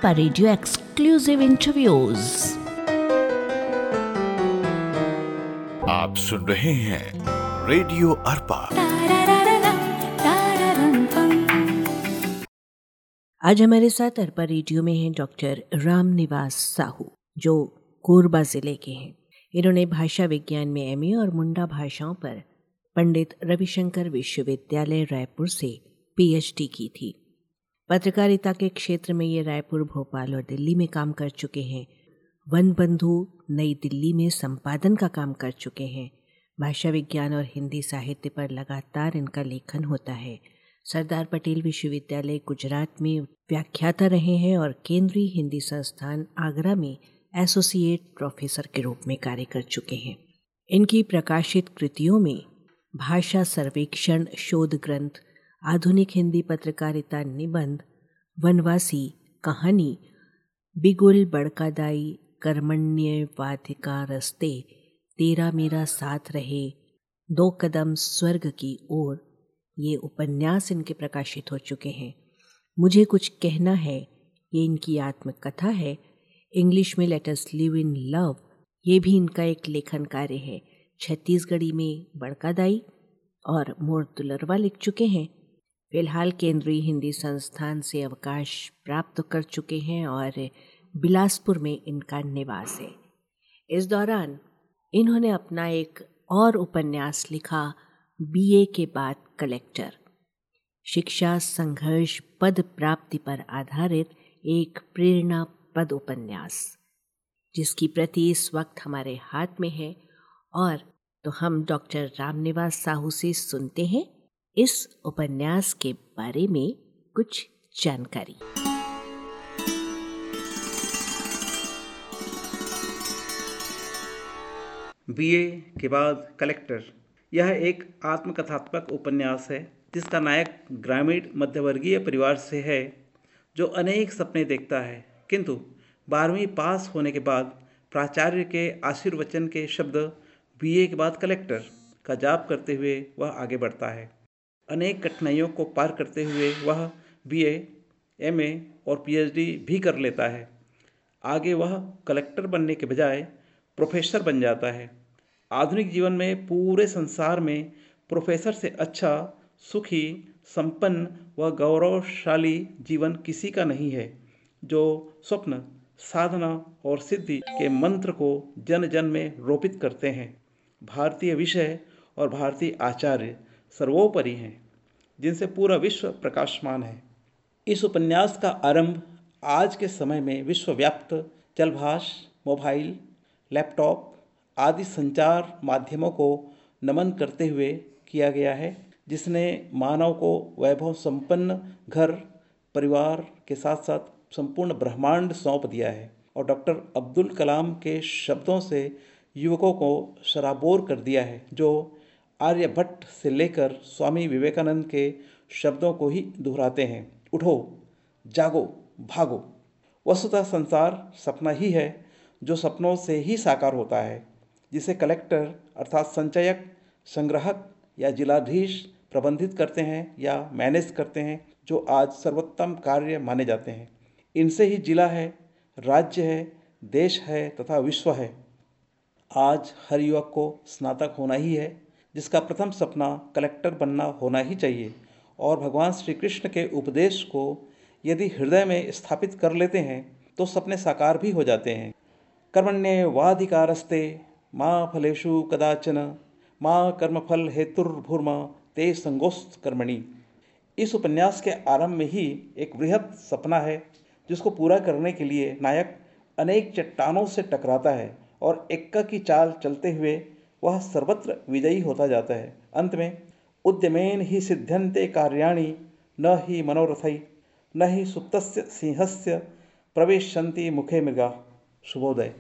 Arpa radio exclusive interviews. आप सुन रहे हैं रेडियो अरपा। आज हमारे साथ अरपा रेडियो में हैं डॉक्टर रामनिवास साहू, जो कोरबा जिले के हैं। इन्होंने भाषा विज्ञान में एमए और मुंडा भाषाओं पर पंडित रविशंकर विश्वविद्यालय रायपुर से पीएचडी की थी। पत्रकारिता के क्षेत्र में ये रायपुर, भोपाल और दिल्ली में काम कर चुके हैं। वन बंधु नई दिल्ली में संपादन का काम कर चुके हैं। भाषा विज्ञान और हिंदी साहित्य पर लगातार इनका लेखन होता है। सरदार पटेल विश्वविद्यालय गुजरात में व्याख्याता रहे हैं और केंद्रीय हिंदी संस्थान आगरा में एसोसिएट प्रोफेसर के रूप में कार्य कर चुके हैं। इनकी प्रकाशित कृतियों में भाषा सर्वेक्षण, शोध ग्रंथ, आधुनिक हिंदी पत्रकारिता निबंध, वनवासी, कहानी, बिगुल बड़कादाई, कर्मण्य वाधिका रस्ते, तेरा मेरा साथ रहे, दो कदम स्वर्ग की ओर, ये उपन्यास इनके प्रकाशित हो चुके हैं। मुझे कुछ कहना है, ये इनकी आत्मकथा है। इंग्लिश में let us live in love, ये भी इनका एक लेखन कार्य है। छत्तीसगढ़ी में बड़कादाई और मोर दुलरवा लिख चुके हैं। फिलहाल केंद्रीय हिंदी संस्थान से अवकाश प्राप्त कर चुके हैं और बिलासपुर में इनका निवास है। इस दौरान इन्होंने अपना एक और उपन्यास लिखा, बीए के बाद कलेक्टर, शिक्षा संघर्ष पद प्राप्ति पर आधारित एक प्रेरणाप्रद उपन्यास, जिसकी प्रति इस वक्त हमारे हाथ में है। और तो हम डॉक्टर रामनिवास साहू से सुनते हैं इस उपन्यास के बारे में कुछ जानकारी। बीए के बाद कलेक्टर, यह एक आत्मकथात्मक उपन्यास है जिसका नायक ग्रामीण मध्यवर्गीय परिवार से है जो अनेक सपने देखता है, किंतु 12वीं पास होने के बाद प्राचार्य के आशीर्वचन के शब्द बीए के बाद कलेक्टर का जाप करते हुए वह आगे बढ़ता है। अनेक कठिनाइयों को पार करते हुए वह बीए, एमए और पीएचडी भी कर लेता है। आगे वह कलेक्टर बनने के बजाय प्रोफेसर बन जाता है। आधुनिक जीवन में पूरे संसार में प्रोफेसर से अच्छा, सुखी, संपन्न व गौरवशाली जीवन किसी का नहीं है, जो स्वप्न, साधना और सिद्धि के मंत्र को जन जन में रोपित करते हैं। भारतीय विषय और भारतीय आचार्य सर्वोपरि हैं, जिनसे पूरा विश्व प्रकाशमान है। इस उपन्यास का आरंभ आज के समय में विश्वव्याप्त चलभाष, मोबाइल, लैपटॉप आदि संचार माध्यमों को नमन करते हुए किया गया है, जिसने मानव को वैभव संपन्न घर परिवार के साथ साथ संपूर्ण ब्रह्मांड सौंप दिया है और डॉक्टर अब्दुल कलाम के शब्दों से युवकों को सराबोर कर दिया है, जो आर्यभट्ट से लेकर स्वामी विवेकानंद के शब्दों को ही दोहराते हैं। उठो, जागो, भागो। वस्तुतः संसार सपना ही है, जो सपनों से ही साकार होता है, जिसे कलेक्टर अर्थात संचयक, संग्राहक या जिलाधीश प्रबंधित करते हैं या मैनेज करते हैं, जो आज सर्वोत्तम कार्य माने जाते हैं। इनसे ही जिला है, राज्य है, देश है तथा विश्व है। आज हर युवक को स्नातक होना ही है, जिसका प्रथम सपना कलेक्टर बनना होना ही चाहिए। और भगवान श्री कृष्ण के उपदेश को यदि हृदय में स्थापित कर लेते हैं तो सपने साकार भी हो जाते हैं। कर्मण्येवाधिकारस्ते माँ फलेषु कदाचन माँ कर्मफल हेतुर्भुर्मा ते संगोस्त कर्मणि। इस उपन्यास के आरंभ में ही एक बृहत सपना है, जिसको पूरा करने के लिए नायक अनेक चट्टानों से टकराता है और एक्का की चाल चलते हुए वह सर्वत्र विजयी होता जाता है। अंत में उद्यमेन ही सिद्ध्यन्ते कार्याणि न ही मनोरथै न ही सुप्तस्य सिंहस्य प्रवेशन्ति मुखे मृगा। शुभोदय।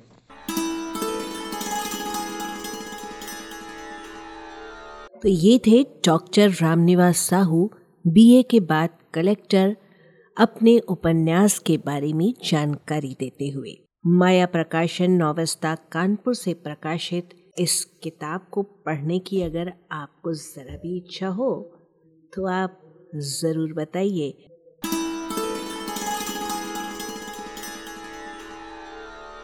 तो ये थे डॉक्टर रामनिवास साहू, बीए के बाद कलेक्टर, अपने उपन्यास के बारे में जानकारी देते हुए। माया प्रकाशन नौवस्ता कानपुर से प्रकाशित इस किताब को पढ़ने की अगर आपको ज़रा भी इच्छा हो तो आप ज़रूर बताइए।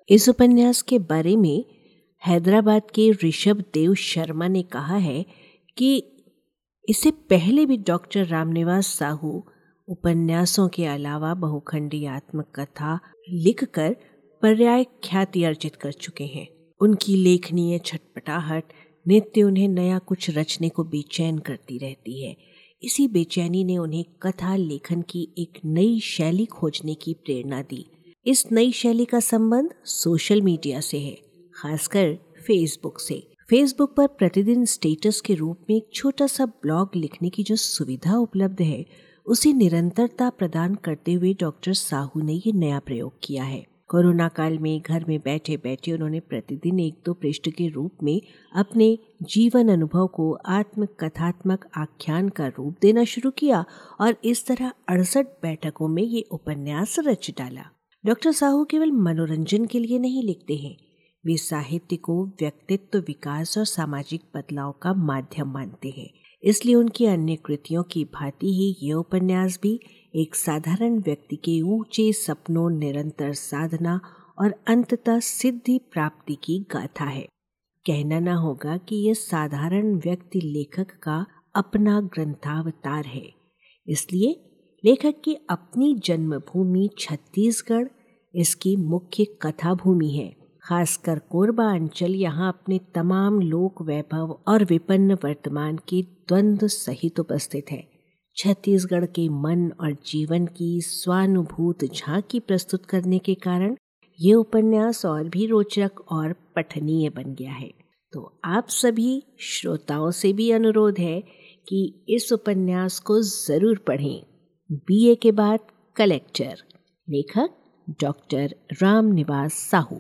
इस उपन्यास के बारे में हैदराबाद के ऋषभ देव शर्मा ने कहा है कि इससे पहले भी डॉक्टर रामनिवास साहू उपन्यासों के अलावा बहुखंडी आत्मकथा लिखकर पर्याय ख्याति अर्जित कर चुके हैं। उनकी लेखनीय छटपटाहट नित्य उन्हें नया कुछ रचने को बेचैन करती रहती है। इसी बेचैनी ने उन्हें कथा लेखन की एक नई शैली खोजने की प्रेरणा दी। इस नई शैली का संबंध सोशल मीडिया से है, खासकर फेसबुक से। फेसबुक पर प्रतिदिन स्टेटस के रूप में एक छोटा सा ब्लॉग लिखने की जो सुविधा उपलब्ध है, उसे निरंतरता प्रदान करते हुए डॉक्टर साहू ने ये नया प्रयोग किया है। कोरोना काल में घर में बैठे बैठे उन्होंने प्रतिदिन 1-2 पृष्ठ के रूप में अपने जीवन अनुभव को आत्मकथात्मक आख्यान का रूप देना शुरू किया और इस तरह 68 बैठकों में ये उपन्यास रच डाला। डॉक्टर साहू केवल मनोरंजन के लिए नहीं लिखते हैं, वे साहित्य को व्यक्तित्व विकास और सामाजिक बदलाव का माध्यम मानते हैं। इसलिए उनकी अन्य कृतियों की भांति ही ये उपन्यास भी एक साधारण व्यक्ति के ऊंचे सपनों, निरंतर साधना और अंततः सिद्धि प्राप्ति की गाथा है। कहना ना होगा कि यह साधारण व्यक्ति लेखक का अपना ग्रंथावतार है। इसलिए लेखक की अपनी जन्मभूमि छत्तीसगढ़ इसकी मुख्य कथा भूमि है। खासकर कोरबा अंचल यहाँ अपने तमाम लोक वैभव और विपन्न वर्तमान के द्वंद्व सहित उपस्थित है। छत्तीसगढ़ के मन और जीवन की स्वानुभूत झांकी प्रस्तुत करने के कारण ये उपन्यास और भी रोचक और पठनीय बन गया है। तो आप सभी श्रोताओं से भी अनुरोध है कि इस उपन्यास को जरूर पढ़ें। बीए के बाद कलेक्टर, लेखक doctor Ramnivas Sahu.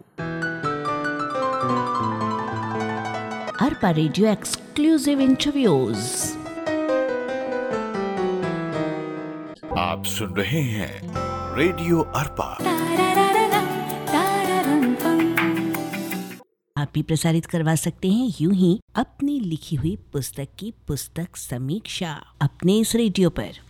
Arpa radio exclusive interviews. आप सुन रहे हैं रेडियो अर्पा। आप भी प्रसारित करवा सकते हैं यूं ही अपनी लिखी हुई पुस्तक की पुस्तक समीक्षा अपने इस रेडियो पर।